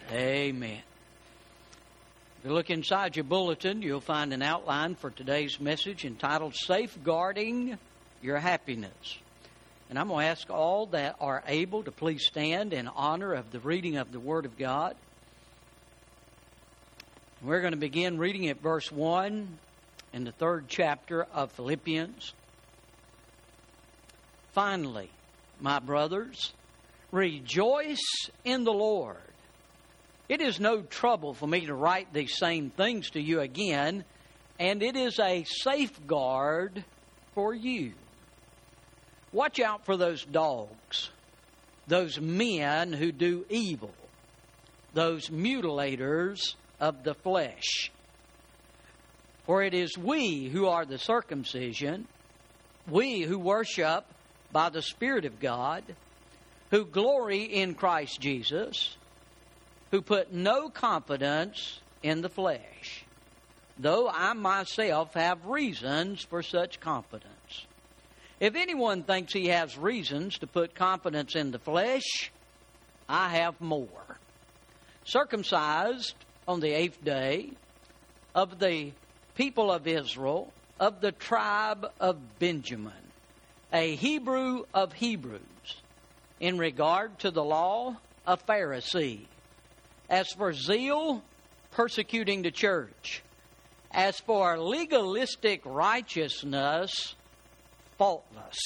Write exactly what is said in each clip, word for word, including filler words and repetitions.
Amen. If you look inside your bulletin, you'll find an outline for today's message entitled Safeguarding Your Happiness. And I'm going to ask all that are able to please stand in honor of the reading of the Word of God. We're going to begin reading at verse one in the third chapter of Philippians. Finally, my brothers, rejoice in the Lord. It is no trouble for me to write these same things to you again, and it is a safeguard for you. Watch out for those dogs, those men who do evil, those mutilators of the flesh. For it is we who are the circumcision, we who worship by the Spirit of God, who glory in Christ Jesus, who put no confidence in the flesh, though I myself have reasons for such confidence. If anyone thinks he has reasons to put confidence in the flesh, I have more. Circumcised on the eighth day, of the people of Israel, of the tribe of Benjamin, a Hebrew of Hebrews, in regard to the law, a Pharisee. As for zeal, persecuting the church. As for legalistic righteousness, faultless.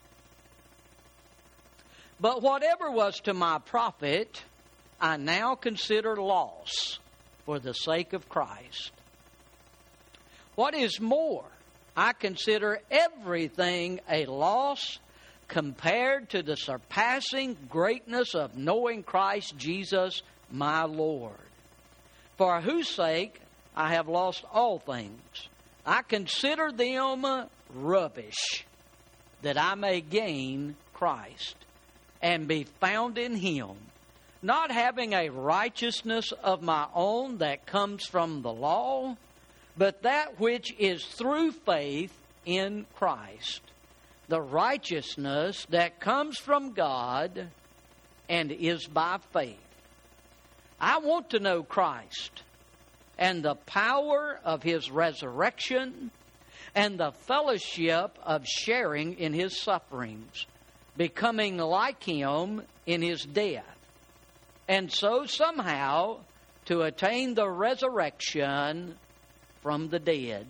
But whatever was to my profit, I now consider loss for the sake of Christ. What is more, I consider everything a loss compared to the surpassing greatness of knowing Christ Jesus, my Lord, for whose sake I have lost all things. I consider them rubbish, that I may gain Christ and be found in Him, not having a righteousness of my own that comes from the law, but that which is through faith in Christ, the righteousness that comes from God and is by faith. I want to know Christ and the power of His resurrection and the fellowship of sharing in His sufferings, becoming like Him in His death, and so somehow to attain the resurrection from the dead.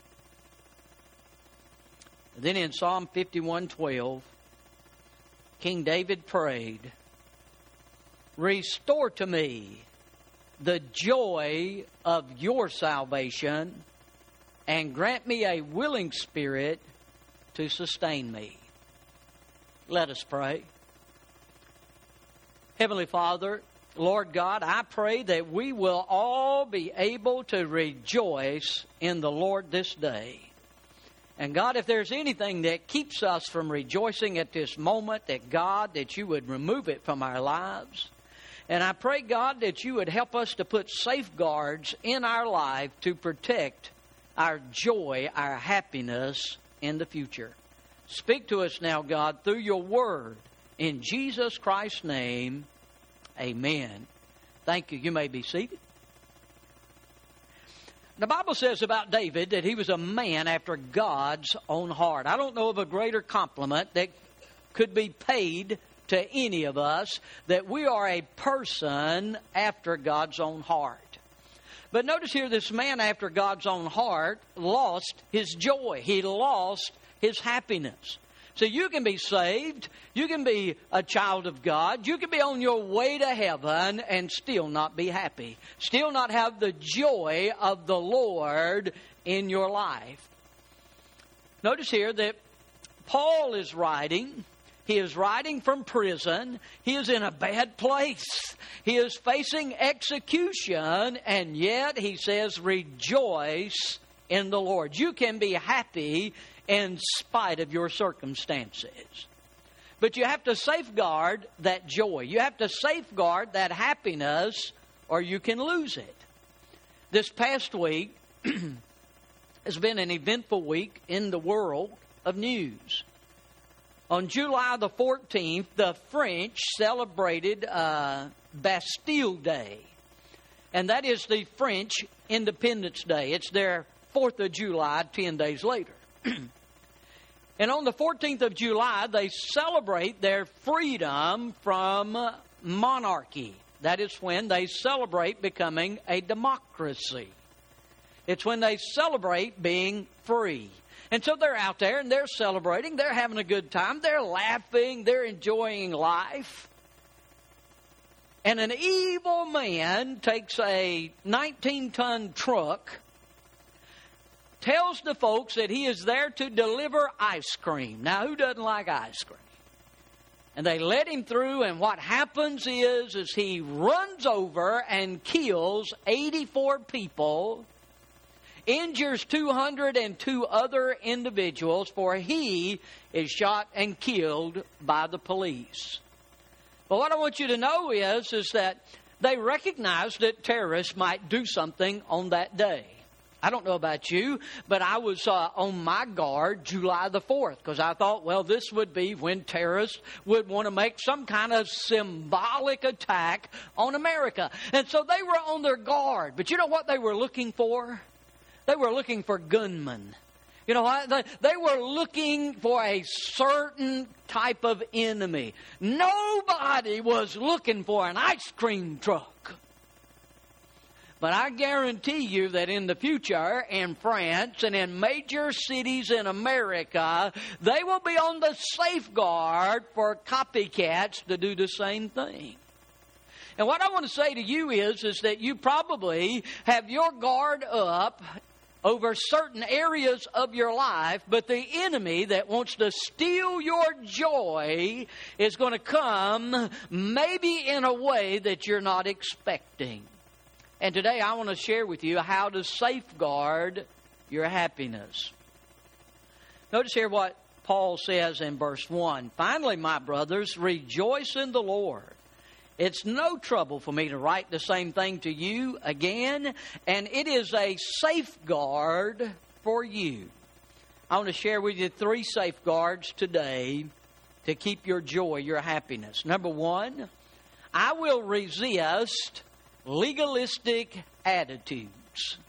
Then in Psalm fifty-one twelve, King David prayed, restore to me the joy of your salvation and grant me a willing spirit to sustain me. Let us pray. Heavenly Father, Lord God, I pray that we will all be able to rejoice in the Lord this day. And God, if there's anything that keeps us from rejoicing at this moment, that God, that you would remove it from our lives. And I pray, God, that you would help us to put safeguards in our life to protect our joy, our happiness in the future. Speak to us now, God, through your word. In Jesus Christ's name, amen. Thank you. You may be seated. The Bible says about David that he was a man after God's own heart. I don't know of a greater compliment that could be paid to any of us, that we are a person after God's own heart. But notice here, this man after God's own heart lost his joy. He lost his happiness. So you can be saved, you can be a child of God, you can be on your way to heaven and still not be happy, still not have the joy of the Lord in your life. Notice here that Paul is writing. He is writing from prison. He is in a bad place. He is facing execution, and yet he says, rejoice in the Lord. You can be happy in spite of your circumstances. But you have to safeguard that joy. You have to safeguard that happiness, or you can lose it. This past week has been an eventful week in the world of news. On July the fourteenth, the French celebrated uh, Bastille Day. and that is the French Independence Day. It's their fourth of July, ten days later. And on the fourteenth of July, they celebrate their freedom from monarchy. That is when they celebrate becoming a democracy. It's when they celebrate being free. And so they're out there and they're celebrating. They're having a good time. They're laughing. They're enjoying life. And an evil man takes a nineteen-ton truck, tells the folks that he is there to deliver ice cream. Now, who doesn't like ice cream? And they let him through, and what happens is, is he runs over and kills eighty-four people, injures two hundred two other individuals, for he is shot and killed by the police. But what I want you to know is, is that they recognized that terrorists might do something on that day. I don't know about you, but I was uh, on my guard July the fourth because I thought, well, this would be when terrorists would want to make some kind of symbolic attack on America. And so they were on their guard. But you know what they were looking for? They were looking for gunmen. You know what? They, they were looking for a certain type of enemy. Nobody was looking for an ice cream truck. But I guarantee you that in the future, in France and in major cities in America, they will be on the safeguard for copycats to do the same thing. And what I want to say to you is, is that you probably have your guard up over certain areas of your life, but the enemy that wants to steal your joy is going to come maybe in a way that you're not expecting. And today I want to share with you how to safeguard your happiness. Notice here what Paul says in verse one. Finally, my brothers, rejoice in the Lord. It's no trouble for me to write the same thing to you again, and it is a safeguard for you. I want to share with you three safeguards today to keep your joy, your happiness. Number one, I will resist legalistic attitudes.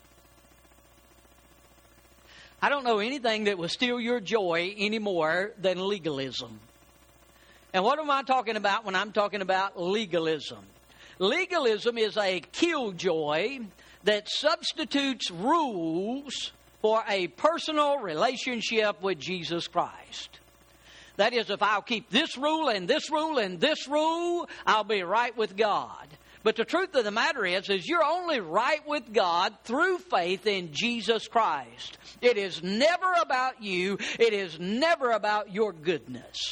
I don't know anything that will steal your joy any more than legalism. And what am I talking about when I'm talking about legalism? Legalism is a killjoy that substitutes rules for a personal relationship with Jesus Christ. That is, if I'll keep this rule and this rule and this rule, I'll be right with God. But the truth of the matter is, is you're only right with God through faith in Jesus Christ. It is never about you. It is never about your goodness.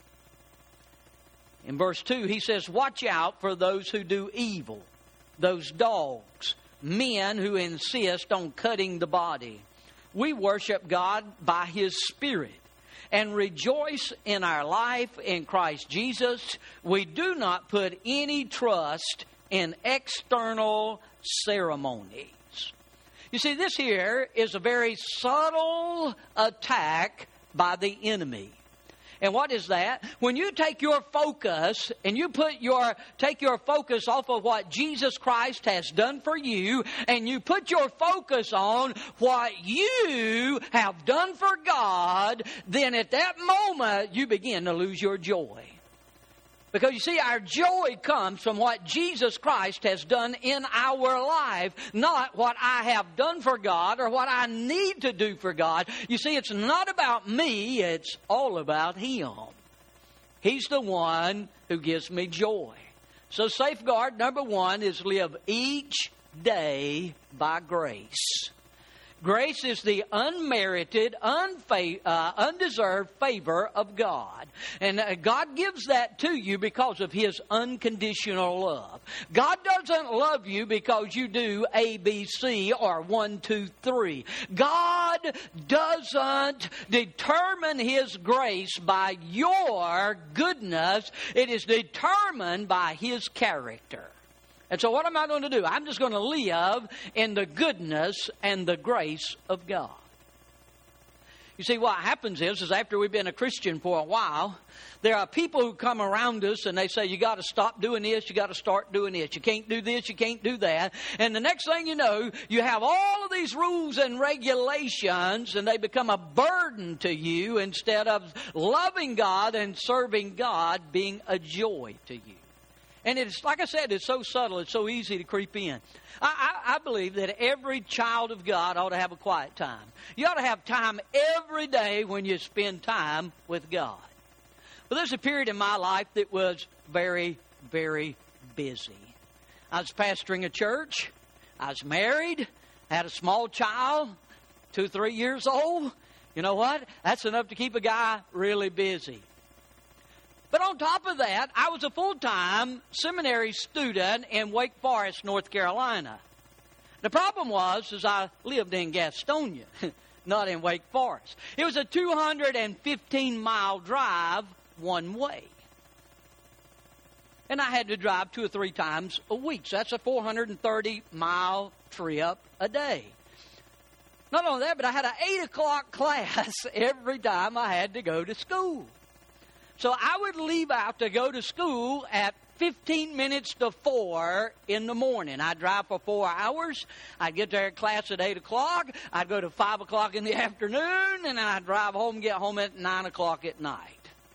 In verse two, he says, watch out for those who do evil, those dogs, men who insist on cutting the body. We worship God by His Spirit and rejoice in our life in Christ Jesus. We do not put any trust in external ceremonies. You see, this here is a very subtle attack by the enemy. And what is that? When you take your focus and you put your take your focus off of what Jesus Christ has done for you, and you put your focus on what you have done for God, then at that moment you begin to lose your joy. Because you see, our joy comes from what Jesus Christ has done in our life, not what I have done for God or what I need to do for God. You see, it's not about me, it's all about Him. He's the one who gives me joy. So safeguard number one is live each day by grace. Grace is the unmerited, unfa- uh, undeserved favor of God. And uh, God gives that to you because of His unconditional love. God doesn't love you because you do A, B, C, or one, two, three. God doesn't determine His grace by your goodness. It is determined by His character. And so what am I going to do? I'm just going to live in the goodness and the grace of God. You see, what happens is, is after we've been a Christian for a while, there are people who come around us and they say, you got to stop doing this, you got to start doing this. You can't do this, you can't do that. And the next thing you know, you have all of these rules and regulations and they become a burden to you instead of loving God and serving God being a joy to you. And it's, like I said, it's so subtle, it's so easy to creep in. I, I, I believe that every child of God ought to have a quiet time. You ought to have time every day when you spend time with God. Well, there's a period in my life that was very, very busy. I was pastoring a church. I was married. Had a small child, two, three years old. You know what? That's enough to keep a guy really busy. But on top of that, I was a full-time seminary student in Wake Forest, North Carolina. The problem was, is I lived in Gastonia, not in Wake Forest. It was a two hundred fifteen mile drive one way. And I had to drive two or three times a week. So that's a four hundred thirty mile trip a day. Not only that, but I had an eight o'clock class every time I had to go to school. So I would leave out to go to school at fifteen minutes to four in the morning. I'd drive for four hours. I'd get there at class at eight o'clock. I'd go to five o'clock in the afternoon, and then I'd drive home and get home at nine o'clock at night.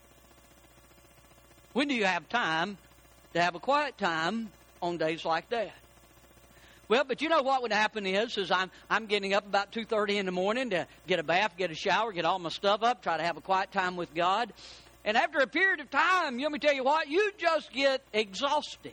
When do you have time to have a quiet time on days like that? Well, but you know what would happen is, is I'm I'm getting up about two thirty in the morning to get a bath, get a shower, get all my stuff up, try to have a quiet time with God. And after a period of time, let me tell you what, you just get exhausted.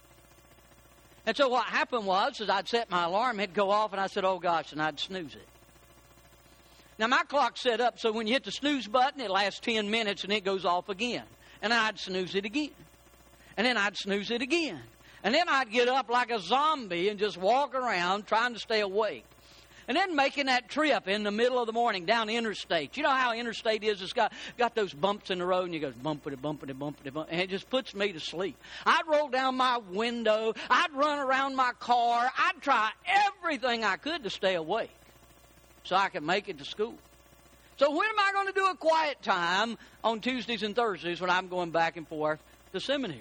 And so what happened was, is I'd set my alarm, it'd go off, and I said, oh gosh, and I'd snooze it. Now my clock's set up so when you hit the snooze button, it lasts ten minutes and it goes off again. And I'd snooze it again. And then I'd snooze it again. And then I'd get up like a zombie and just walk around trying to stay awake. And then making that trip in the middle of the morning down the interstate. You know how interstate is? It's got, got those bumps in the road, and you go bumpity, bumpity, bumpity, bumpity, and it just puts me to sleep. I'd roll down my window. I'd run around my car. I'd try everything I could to stay awake so I could make it to school. So when am I going to do a quiet time on Tuesdays and Thursdays when I'm going back and forth to seminary?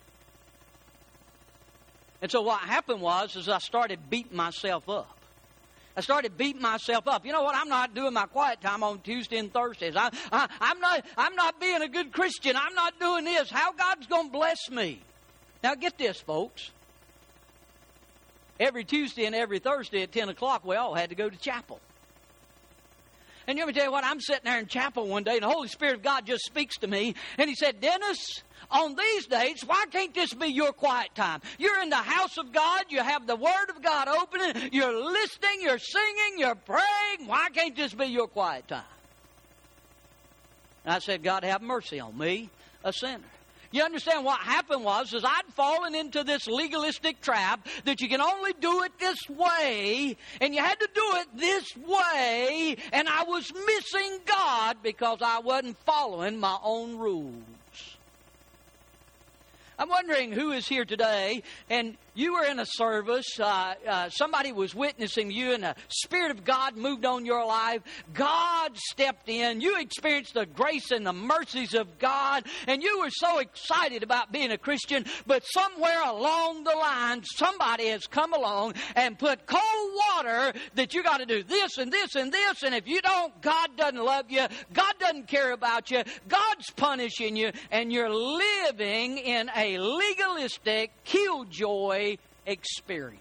And so what happened was, is I started beating myself up. I started beating myself up. You know what? I'm not doing my quiet time on Tuesday and Thursdays. I, I, I'm not. I'm not being a good Christian. I'm not doing this. How God's going to bless me? Now get this, folks. Every Tuesday and every Thursday at ten o'clock, we all had to go to chapel. And let me tell you what, I'm sitting there in chapel one day, and the Holy Spirit of God just speaks to me, and He said, Dennis, on these days, why can't this be your quiet time? You're in the house of God, you have the Word of God opening, you're listening, you're singing, you're praying. Why can't this be your quiet time? And I said, God, have mercy on me, a sinner. You understand what happened was, is I'd fallen into this legalistic trap that you can only do it this way, and you had to do it this way, and I was missing God because I wasn't following my own rules. I'm wondering who is here today, and you were in a service, uh, uh, somebody was witnessing you, and the Spirit of God moved on your life. God stepped in. You experienced the grace and the mercies of God, and you were so excited about being a Christian, but somewhere along the line, somebody has come along and put cold water that you got to do this and this and this, and if you don't, God doesn't love you. God doesn't care about you. God's punishing you, and you're living in a legalistic, killjoy experience.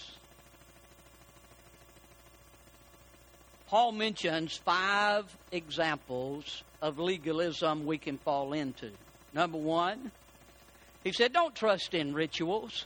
Paul mentions five examples of legalism we can fall into. Number one, he said, don't trust in rituals.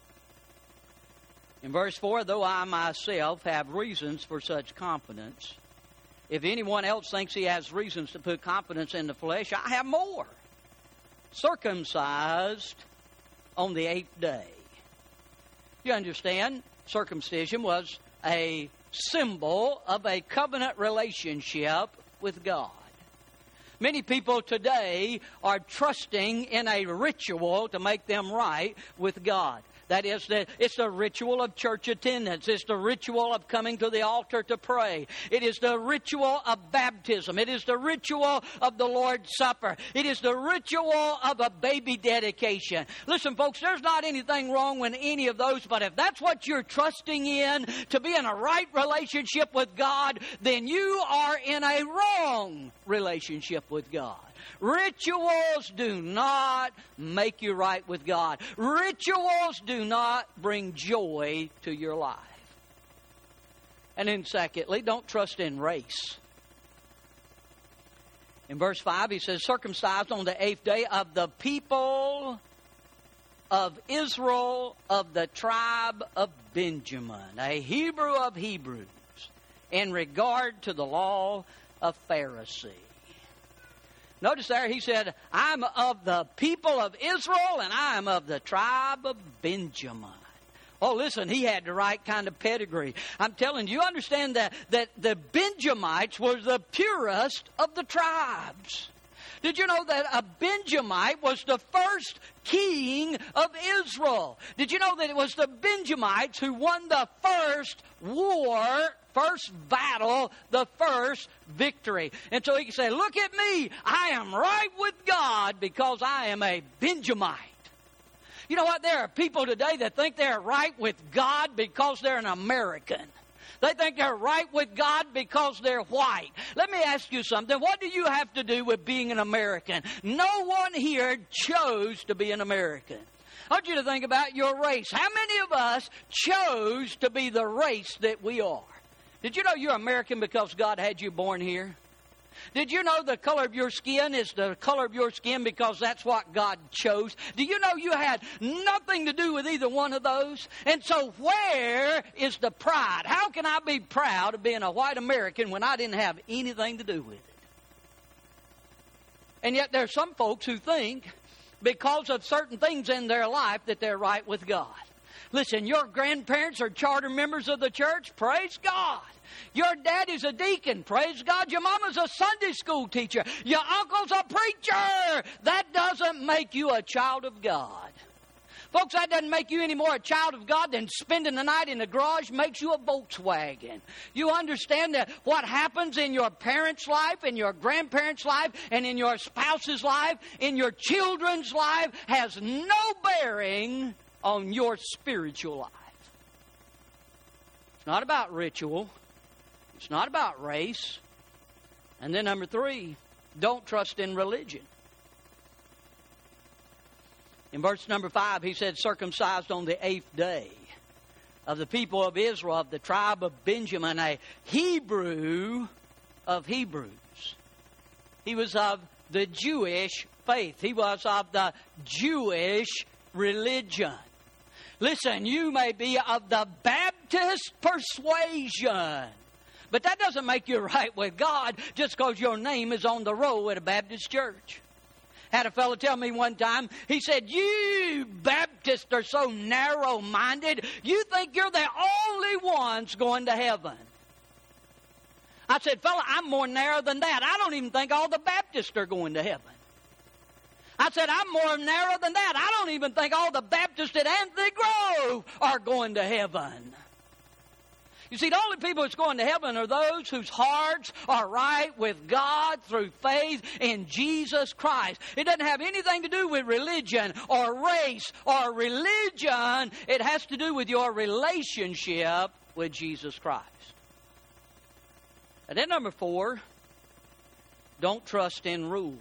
In verse four, though I myself have reasons for such confidence, if anyone else thinks he has reasons to put confidence in the flesh, I have more. Circumcised on the eighth day. You understand, circumcision was a symbol of a covenant relationship with God. Many people today are trusting in a ritual to make them right with God. That is, the, it's the ritual of church attendance. It's the ritual of coming to the altar to pray. It is the ritual of baptism. It is the ritual of the Lord's Supper. It is the ritual of a baby dedication. Listen, folks, there's not anything wrong with any of those, but if that's what you're trusting in to be in a right relationship with God, then you are in a wrong relationship with God. Rituals do not make you right with God. Rituals do not bring joy to your life. And then secondly, don't trust in race. In verse five, he says, circumcised on the eighth day of the people of Israel, of the tribe of Benjamin, a Hebrew of Hebrews, in regard to the law of Pharisee. Notice there he said, I'm of the people of Israel and I am of the tribe of Benjamin. Oh, listen, he had the right kind of pedigree. I'm telling you, you understand that, that the Benjamites were the purest of the tribes. Did you know that a Benjamite was the first king of Israel? Did you know that it was the Benjamites who won the first war, first battle, the first victory? And so he can say, look at me, I am right with God because I am a Benjamite. You know what? There are people today that think they're right with God because they're an American. They think they're right with God because they're white. Let me ask you something. What do you have to do with being an American? No one here chose to be an American. I want you to think about your race. How many of us chose to be the race that we are? Did you know you're American because God had you born here? Did you know the color of your skin is the color of your skin because that's what God chose? Do you know you had nothing to do with either one of those? And so where is the pride? How can I be proud of being a white American when I didn't have anything to do with it? And yet there are some folks who think because of certain things in their life that they're right with God. Listen, your grandparents are charter members of the church. Praise God. Your daddy's a deacon. Praise God. Your mama's a Sunday school teacher. Your uncle's a preacher. That doesn't make you a child of God. Folks, that doesn't make you any more a child of God than spending the night in the garage makes you a Volkswagen. You understand that what happens in your parents' life, in your grandparents' life, and in your spouse's life, in your children's life, has no bearing on your spiritual life. It's not about ritual. It's not about race. And then number three, don't trust in religion. In verse number five, he said, circumcised on the eighth day of the people of Israel, of the tribe of Benjamin, a Hebrew of Hebrews. He was of the Jewish faith. He was of the Jewish religion. Listen, you may be of the Baptist persuasion, but that doesn't make you right with God just because your name is on the roll at a Baptist church. Had a fellow tell me one time, he said, you Baptists are so narrow-minded, you think you're the only ones going to heaven. I said, fella, I'm more narrow than that. I don't even think all the Baptists are going to heaven. I said, I'm more narrow than that. I don't even think all the Baptists at Anthony Grove are going to heaven. You see, the only people that's going to heaven are those whose hearts are right with God through faith in Jesus Christ. It doesn't have anything to do with religion or race or religion. It has to do with your relationship with Jesus Christ. And then number four, don't trust in rules.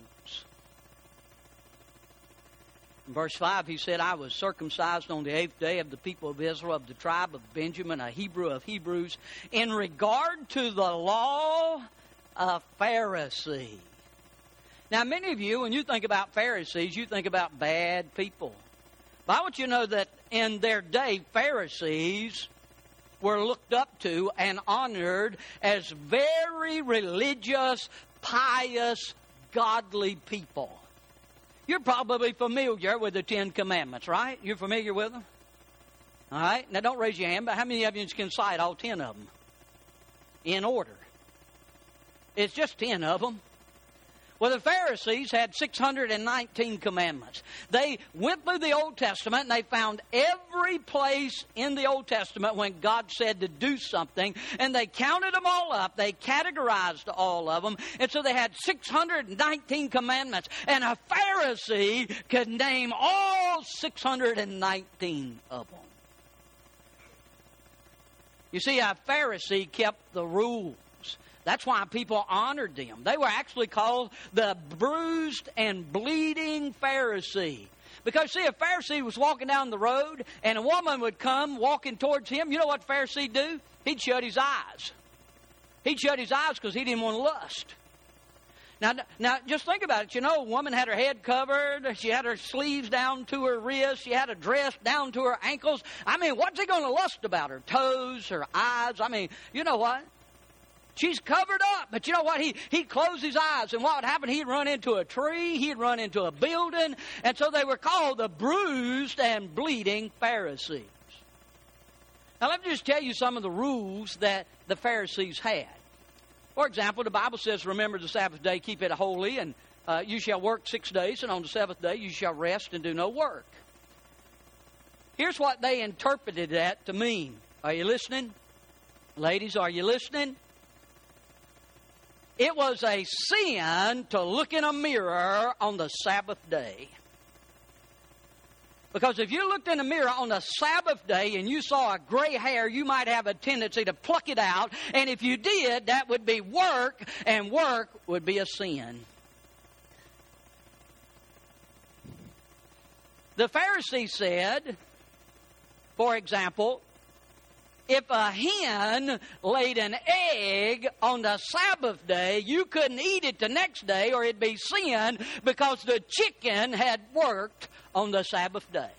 In verse five, he said, I was circumcised on the eighth day of the people of Israel, of the tribe of Benjamin, a Hebrew of Hebrews, in regard to the law of Pharisee. Now, many of you, when you think about Pharisees, you think about bad people. But I want you to know that in their day, Pharisees were looked up to and honored as very religious, pious, godly people. You're probably familiar with the Ten Commandments, right? You're familiar with them? All right. Now, don't raise your hand, but how many of you can cite all ten of them in order? It's just ten of them. Well, the Pharisees had six hundred nineteen commandments. They went through the Old Testament and they found every place in the Old Testament when God said to do something, and they counted them all up. They categorized all of them, and so they had six hundred nineteen commandments. And a Pharisee could name all six hundred nineteen of them. You see, a Pharisee kept the rules. That's why people honored them. They were actually called the bruised and bleeding Pharisee. Because, see, a Pharisee was walking down the road, and a woman would come walking towards him. You know what a Pharisee do? He'd shut his eyes. He'd shut his eyes because he didn't want to lust. Now, now, just think about it. You know, a woman had her head covered. She had her sleeves down to her wrists. She had a dress down to her ankles. I mean, what's he going to lust about? Her toes, her eyes. I mean, you know what? She's covered up, but you know what? He, he'd close his eyes, and what would happen? He'd run into a tree, he'd run into a building, and so they were called the bruised and bleeding Pharisees. Now, let me just tell you some of the rules that the Pharisees had. For example, the Bible says, remember the Sabbath day, keep it holy, and uh, you shall work six days, and on the seventh day you shall rest and do no work. Here's what they interpreted that to mean. Are you listening? Ladies, are you listening? It was a sin to look in a mirror on the Sabbath day. Because if you looked in a mirror on the Sabbath day and you saw a gray hair, you might have a tendency to pluck it out. And if you did, that would be work, and work would be a sin. The Pharisees said, for example, if a hen laid an egg on the Sabbath day, you couldn't eat it the next day or it'd be sin because the chicken had worked on the Sabbath day.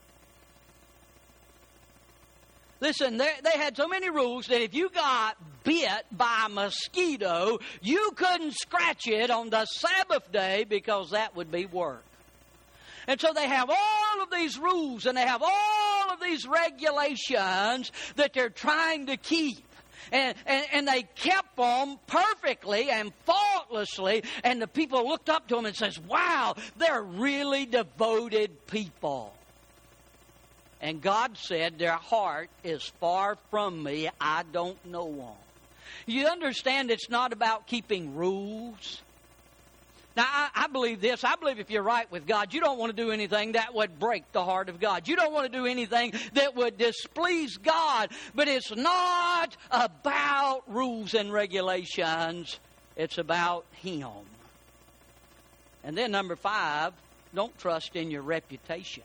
Listen, they, they had so many rules that if you got bit by a mosquito, you couldn't scratch it on the Sabbath day because that would be work. And so they have all of these rules and they have all of these regulations that they're trying to keep. And, and, and they kept them perfectly and faultlessly. And the people looked up to them and says, wow, they're really devoted people. And God said, their heart is far from me. I don't know them. You understand it's not about keeping rules. Now, I, I believe this. I believe if you're right with God, you don't want to do anything that would break the heart of God. You don't want to do anything that would displease God. But it's not about rules and regulations. It's about Him. And then number five, don't trust in your reputation.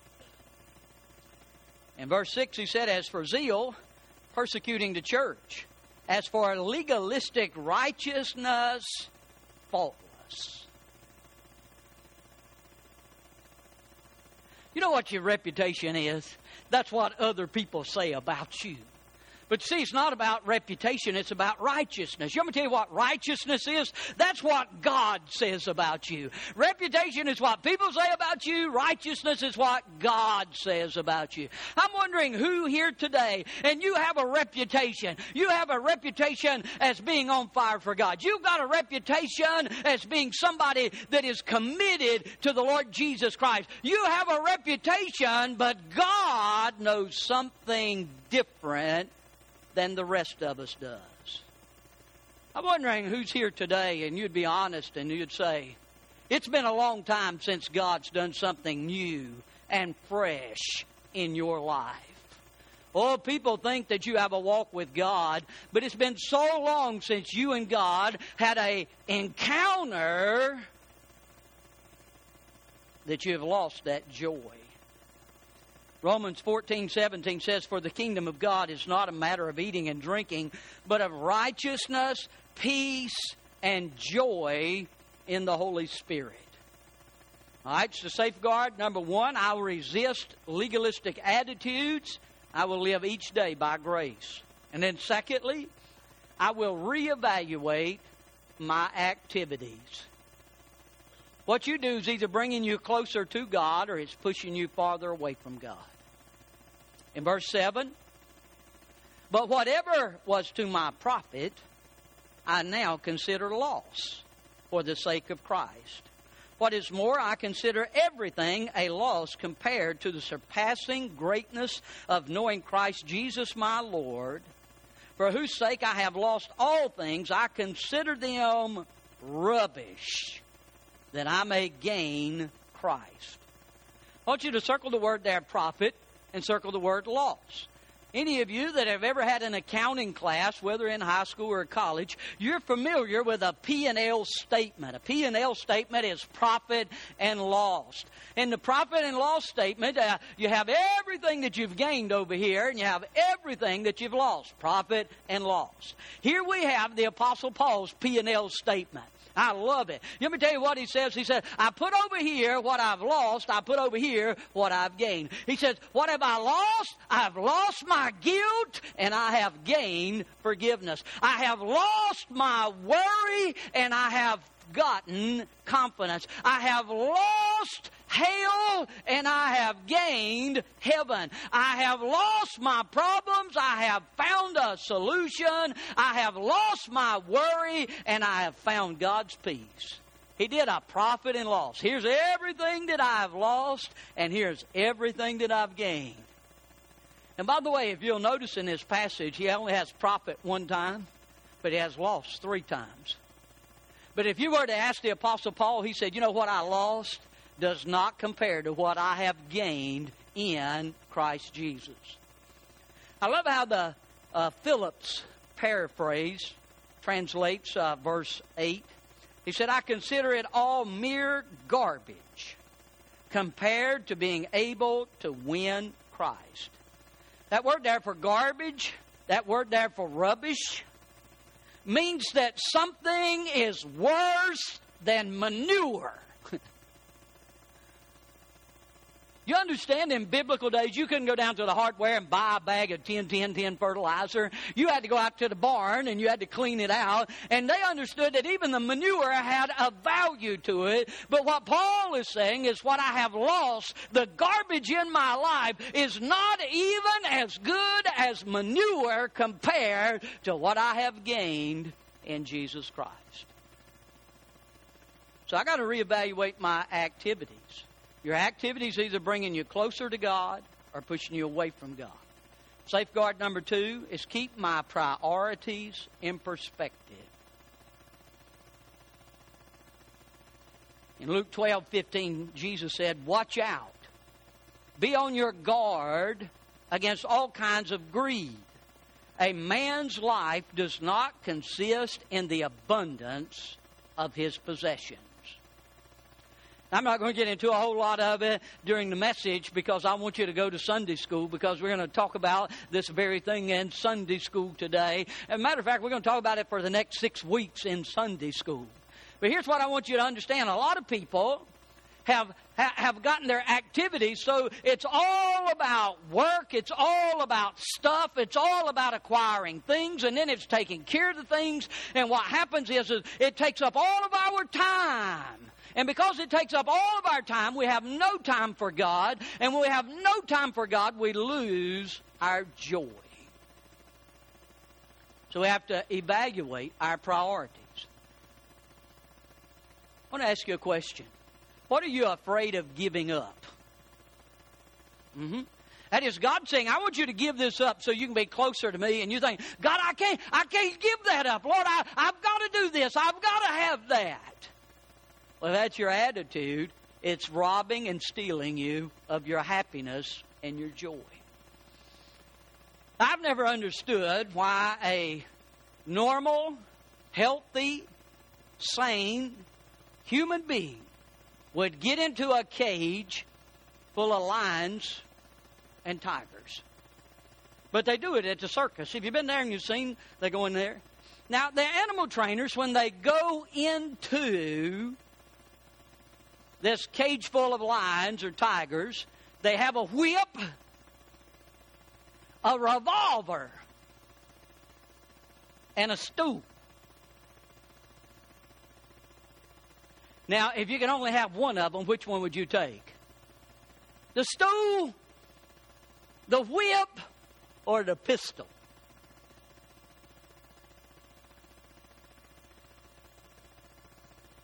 In verse six, he said, as for zeal, persecuting the church. As for legalistic righteousness, faultless. You know what your reputation is? That's what other people say about you. But see, it's not about reputation, it's about righteousness. You want me to tell you what righteousness is? That's what God says about you. Reputation is what people say about you. Righteousness is what God says about you. I'm wondering who here today, and you have a reputation. You have a reputation as being on fire for God. You've got a reputation as being somebody that is committed to the Lord Jesus Christ. You have a reputation, but God knows something different than the rest of us does. I'm wondering who's here today, and you'd be honest and you'd say, it's been a long time since God's done something new and fresh in your life. Oh, people think that you have a walk with God, but it's been so long since you and God had an encounter that you have lost that joy. Romans fourteen seventeen says, for the kingdom of God is not a matter of eating and drinking, but of righteousness, peace, and joy in the Holy Spirit. All right, it's the safeguard. Number one, I will resist legalistic attitudes. I will live each day by grace. And then secondly, I will reevaluate my activities. What you do is either bringing you closer to God or it's pushing you farther away from God. In verse seven, but whatever was to my profit, I now consider loss for the sake of Christ. What is more, I consider everything a loss compared to the surpassing greatness of knowing Christ Jesus my Lord, for whose sake I have lost all things. I consider them rubbish, that I may gain Christ. I want you to circle the word there, profit, and circle the word loss. Any of you that have ever had an accounting class, whether in high school or college, you're familiar with a P and L statement. A P and L statement is profit and loss. In the profit and loss statement, uh, you have everything that you've gained over here, and you have everything that you've lost. Profit and loss. Here we have the Apostle Paul's P and L statement. I love it. Let me tell you what he says. He said, I put over here what I've lost. I put over here what I've gained. He says, what have I lost? I've lost my guilt, and I have gained forgiveness. I have lost my worry, and I have gotten confidence. I have lost hell, and I have gained heaven. I have lost my problems. I have found a solution. I have lost my worry, and I have found God's peace. He did a profit and loss. Here's everything that I've lost, and here's everything that I've gained. And by the way, if you'll notice in this passage, he only has profit one time, but he has loss three times. But if you were to ask the Apostle Paul, he said, you know what I lost does not compare to what I have gained in Christ Jesus. I love how the uh, Phillips paraphrase translates uh, verse eight. He said, I consider it all mere garbage compared to being able to win Christ. That word there for garbage, that word there for rubbish, means that something is worse than manure. You understand, in biblical days, you couldn't go down to the hardware and buy a bag of ten ten ten fertilizer. You had to go out to the barn and you had to clean it out. And they understood that even the manure had a value to it. But what Paul is saying is what I have lost, the garbage in my life, is not even as good as manure compared to what I have gained in Jesus Christ. So I got to reevaluate my activities. Your activities either bringing you closer to God or pushing you away from God. Safeguard number two is keep my priorities in perspective. In Luke twelve fifteen, Jesus said, watch out. Be on your guard against all kinds of greed. A man's life does not consist in the abundance of his possessions. I'm not going to get into a whole lot of it during the message because I want you to go to Sunday school because we're going to talk about this very thing in Sunday school today. As a matter of fact, we're going to talk about it for the next six weeks in Sunday school. But here's what I want you to understand. A lot of people have have gotten their activities so it's all about work, it's all about stuff, it's all about acquiring things, and then it's taking care of the things. And what happens is, is it takes up all of our time. And because it takes up all of our time, we have no time for God. And when we have no time for God, we lose our joy. So we have to evaluate our priorities. I want to ask you a question. What are you afraid of giving up? Mm-hmm. That is God saying, I want you to give this up so you can be closer to me. And you think, God, I can't, I can't give that up. Lord, I, I've got to do this. I've got to have that. Well, if that's your attitude, it's robbing and stealing you of your happiness and your joy. I've never understood why a normal, healthy, sane human being would get into a cage full of lions and tigers. But they do it at the circus. Have you been there and you've seen they go in there? Now, the animal trainers, when they go into this cage full of lions or tigers, they have a whip, a revolver, and a stool. Now, if you can only have one of them, which one would you take? The stool, the whip, or the pistol?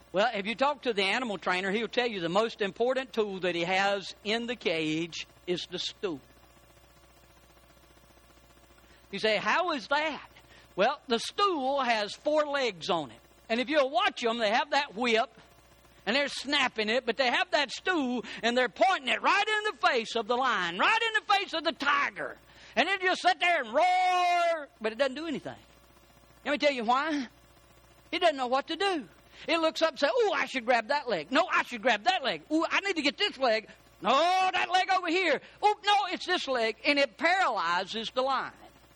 Well, if you talk to the animal trainer, he'll tell you the most important tool that he has in the cage is the stool. You say, how is that? Well, the stool has four legs on it. And if you'll watch them, they have that whip, and they're snapping it, but they have that stool, and they're pointing it right in the face of the lion, right in the face of the tiger. And they just sit there and roar, but it doesn't do anything. Let me tell you why. It doesn't know what to do. It looks up and says, oh, I should grab that leg. No, I should grab that leg. Oh, I need to get this leg. No, that leg over here. Oh, no, it's this leg. And it paralyzes the lion.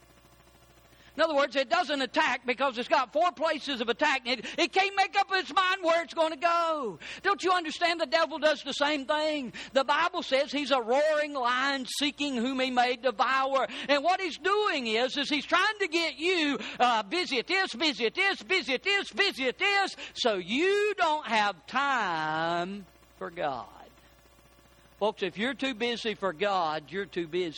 In other words, it doesn't attack because it's got four places of attack. And it, it can't make up its mind where it's going to go. Don't you understand the devil does the same thing? The Bible says he's a roaring lion seeking whom he may devour. And what he's doing is, is he's trying to get you uh, busy at this, busy at this, busy at this, busy at this, so you don't have time for God. Folks, if you're too busy for God, you're too busy.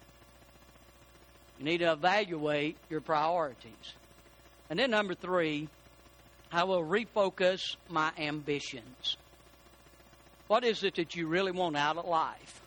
You need to evaluate your priorities. And then number three, I will refocus my ambitions. What is it that you really want out of life?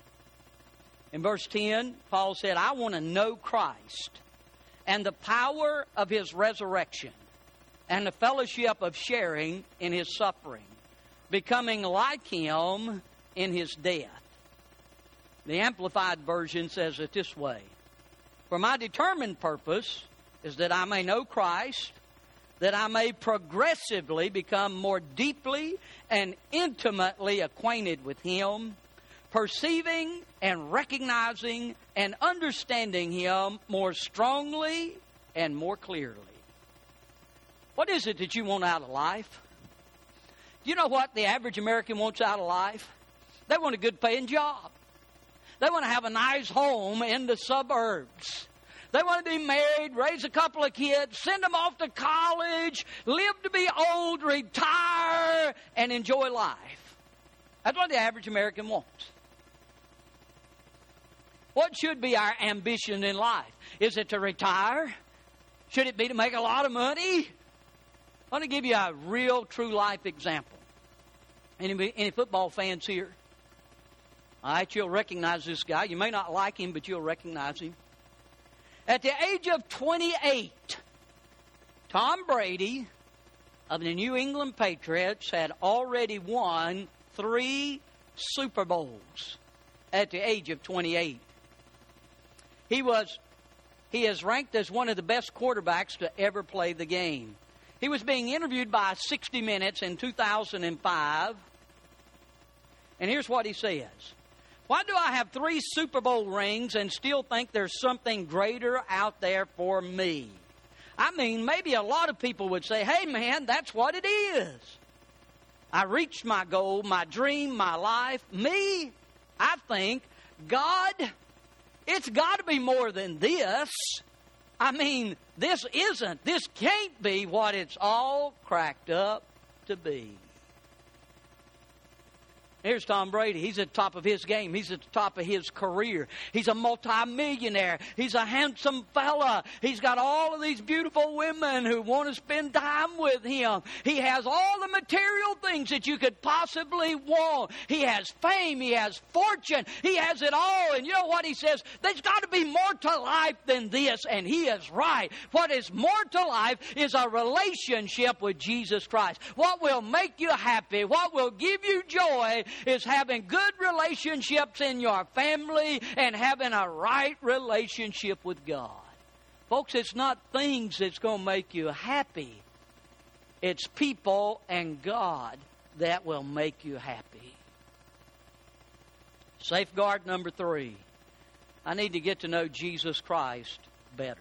In verse ten, Paul said, I want to know Christ and the power of his resurrection and the fellowship of sharing in his suffering, becoming like him in his death. The Amplified Version says it this way. For my determined purpose is that I may know Christ, that I may progressively become more deeply and intimately acquainted with him, perceiving and recognizing and understanding him more strongly and more clearly. What is it that you want out of life? Do you know what the average American wants out of life? They want a good paying job. They want to have a nice home in the suburbs. They want to be married, raise a couple of kids, send them off to college, live to be old, retire, and enjoy life. That's what the average American wants. What should be our ambition in life? Is it to retire? Should it be to make a lot of money? I want to give you a real, true life example. Any, any football fans here? All right, you'll recognize this guy. You may not like him, but you'll recognize him. At the age of twenty-eight, Tom Brady of the New England Patriots had already won three Super Bowls at the age of twenty-eight. He was, he is ranked as one of the best quarterbacks to ever play the game. He was being interviewed by sixty minutes in two thousand five. And here's what he says. Why do I have three Super Bowl rings and still think there's something greater out there for me? I mean, maybe a lot of people would say, hey, man, that's what it is. I reached my goal, my dream, my life. Me, I think, God, it's got to be more than this. I mean, this isn't, this can't be what it's all cracked up to be. Here's Tom Brady. He's at the top of his game. He's at the top of his career. He's a multimillionaire. He's a handsome fella. He's got all of these beautiful women who want to spend time with him. He has all the material things that you could possibly want. He has fame. He has fortune. He has it all. And you know what he says? There's got to be more to life than this. And he is right. What is more to life is a relationship with Jesus Christ. What will make you happy, what will give you joy, is having good relationships in your family and having a right relationship with God. Folks, it's not things that's going to make you happy. It's people and God that will make you happy. Safeguard number three. I need to get to know Jesus Christ better.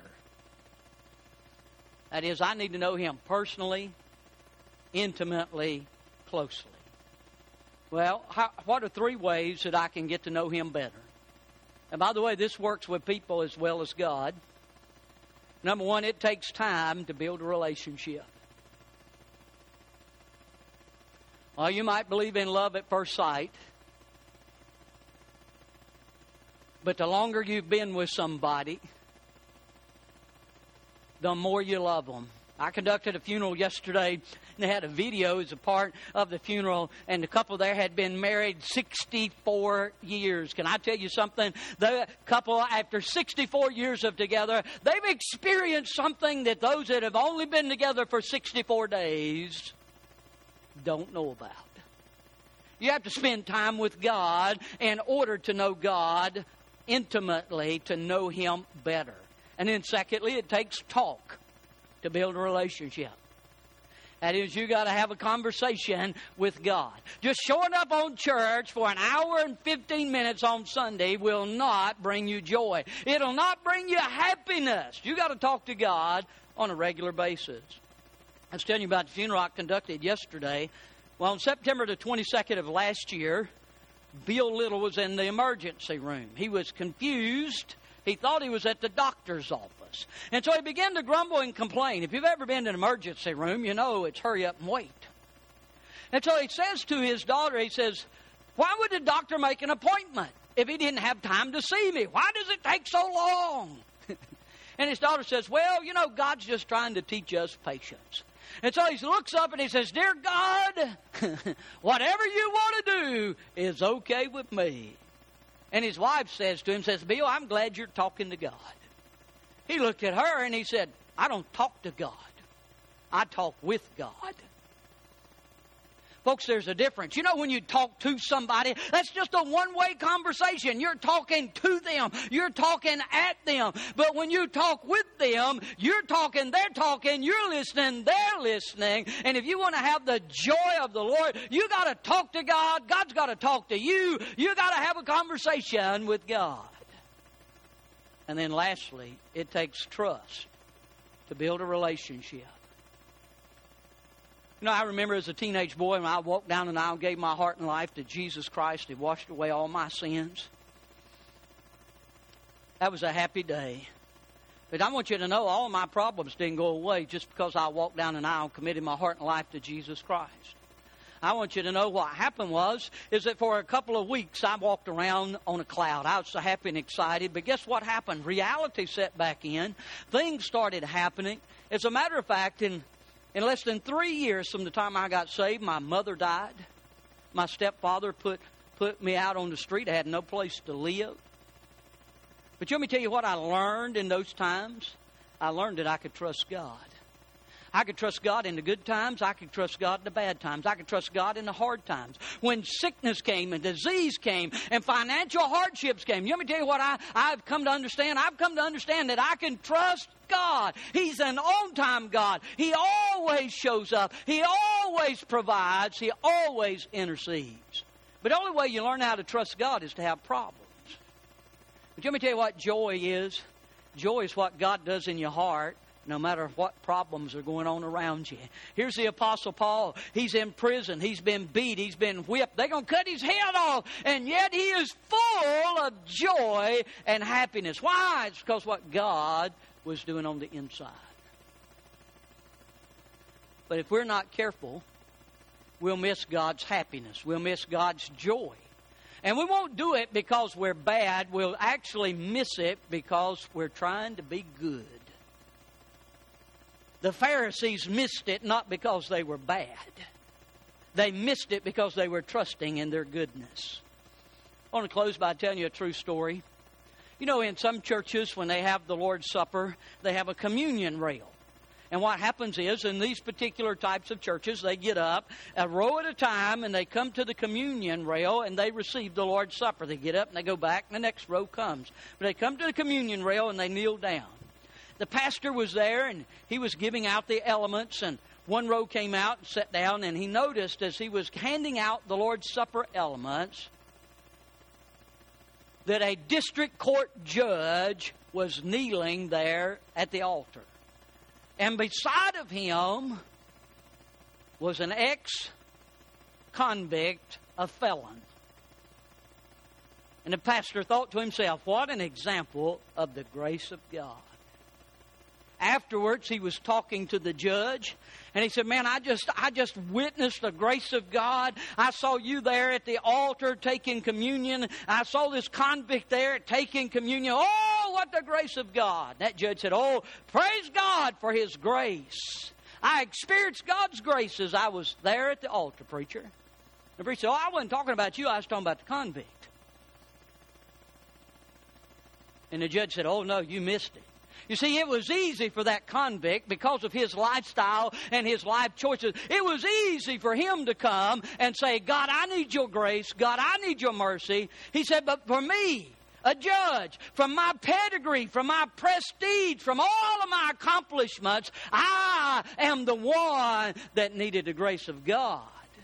That is, I need to know him personally, intimately, closely. Well, how, what are three ways that I can get to know him better? And by the way, this works with people as well as God. Number one, it takes time to build a relationship. Well, you might believe in love at first sight. But the longer you've been with somebody, the more you love them. I conducted a funeral yesterday, and they had a video as a part of the funeral, and the couple there had been married sixty-four years. Can I tell you something? The couple, after sixty-four years of together, they've experienced something that those that have only been together for sixty-four days don't know about. You have to spend time with God in order to know God intimately, to know Him better. And then secondly, it takes talk to build a relationship. That is, you got to have a conversation with God. Just showing up on church for an hour and fifteen minutes on Sunday will not bring you joy. It'll not bring you happiness. You got to talk to God on a regular basis. I was telling you about the funeral I conducted yesterday. Well, on September the twenty-second of last year, Bill Little was in the emergency room. He was confused. He thought he was at the doctor's office. And so he began to grumble and complain. If you've ever been to an emergency room, you know it's hurry up and wait. And so he says to his daughter, he says, why would the doctor make an appointment if he didn't have time to see me? Why does it take so long? And his daughter says, well, you know, God's just trying to teach us patience. And so he looks up and he says, dear God, whatever you want to do is okay with me. And his wife says to him, says, Bill, I'm glad you're talking to God. He looked at her and he said, I don't talk to God. I talk with God. Folks, there's a difference. You know, when you talk to somebody, that's just a one-way conversation. You're talking to them. You're talking at them. But when you talk with them, you're talking, they're talking, you're listening, they're listening. And if you want to have the joy of the Lord, you got to talk to God. God's got to talk to you. You got to have a conversation with God. And then lastly, it takes trust to build a relationship. You know, I remember as a teenage boy when I walked down an aisle and gave my heart and life to Jesus Christ. He washed away all my sins. That was a happy day. But I want you to know all my problems didn't go away just because I walked down an aisle and committed my heart and life to Jesus Christ. I want you to know what happened was, is that for a couple of weeks I walked around on a cloud. I was so happy and excited. But guess what happened? Reality set back in. Things started happening. As a matter of fact, in In less than three years from the time I got saved, my mother died. My stepfather put, put me out on the street. I had no place to live. But let me tell you what I learned in those times. I learned that I could trust God. I could trust God in the good times. I could trust God in the bad times. I could trust God in the hard times. When sickness came and disease came and financial hardships came. Let me tell you what I, I've come to understand. I've come to understand that I can trust God. He's an on-time God. He always shows up. He always provides. He always intercedes. But the only way you learn how to trust God is to have problems. But let me tell you what joy is. Joy is what God does in your heart, no matter what problems are going on around you. Here's the Apostle Paul. He's in prison. He's been beat. He's been whipped. They're going to cut his head off. And yet he is full of joy and happiness. Why? It's because what God was doing on the inside. But if we're not careful, we'll miss God's happiness. We'll miss God's joy. And we won't do it because we're bad. We'll actually miss it because we're trying to be good. The Pharisees missed it not because they were bad. They missed it because they were trusting in their goodness. I want to close by telling you a true story. You know, in some churches, when they have the Lord's Supper, they have a communion rail. And what happens is, in these particular types of churches, they get up a row at a time and they come to the communion rail and they receive the Lord's Supper. They get up and they go back and the next row comes. But they come to the communion rail and they kneel down. The pastor was there and he was giving out the elements, and one row came out and sat down, and he noticed as he was handing out the Lord's Supper elements that a district court judge was kneeling there at the altar. And beside of him was an ex-convict, a felon. And the pastor thought to himself, what an example of the grace of God. Afterwards, he was talking to the judge, and he said, man, I just I just witnessed the grace of God. I saw you there at the altar taking communion. I saw this convict there taking communion. Oh, what the grace of God. That judge said, oh, praise God for His grace. I experienced God's grace as I was there at the altar, preacher. The preacher said, oh, I wasn't talking about you. I was talking about the convict. And the judge said, oh, no, you missed it. You see, it was easy for that convict, because of his lifestyle and his life choices, it was easy for him to come and say, God, I need your grace. God, I need your mercy. He said, but for me, a judge, from my pedigree, from my prestige, from all of my accomplishments, I am the one that needed the grace of God,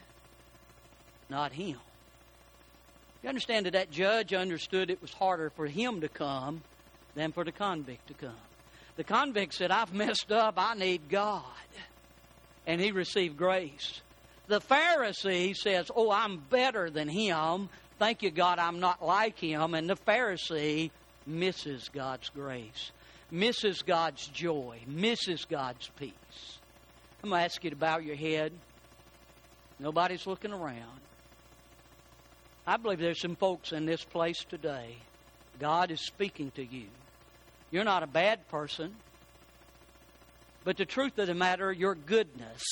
not him. You understand that that judge understood it was harder for him to come than for the convict to come. The convict said, I've messed up. I need God. And he received grace. The Pharisee says, oh, I'm better than him. Thank you, God, I'm not like him. And the Pharisee misses God's grace, misses God's joy, misses God's peace. I'm going to ask you to bow your head. Nobody's looking around. I believe there's some folks in this place today. God is speaking to you. You're not a bad person. But the truth of the matter, your goodness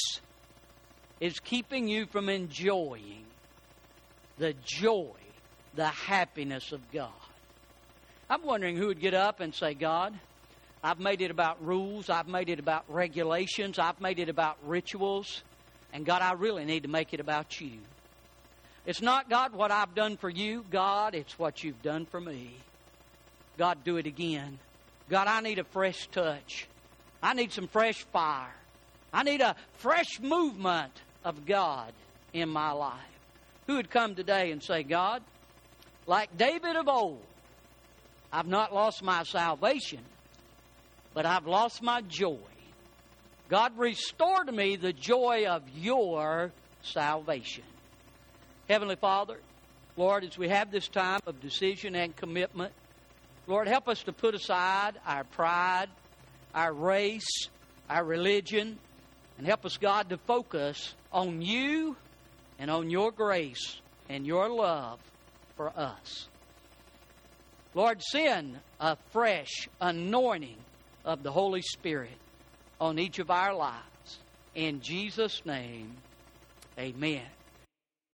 is keeping you from enjoying the joy, the happiness of God. I'm wondering who would get up and say, God, I've made it about rules. I've made it about regulations. I've made it about rituals. And God, I really need to make it about you. It's not, God, what I've done for you. God, it's what you've done for me. God, do it again. God, I need a fresh touch. I need some fresh fire. I need a fresh movement of God in my life. Who would come today and say, God, like David of old, I've not lost my salvation, but I've lost my joy. God, restore to me the joy of your salvation. Heavenly Father, Lord, as we have this time of decision and commitment, Lord, help us to put aside our pride, our race, our religion, and help us, God, to focus on you and on your grace and your love for us. Lord, send a fresh anointing of the Holy Spirit on each of our lives. In Jesus' name, amen.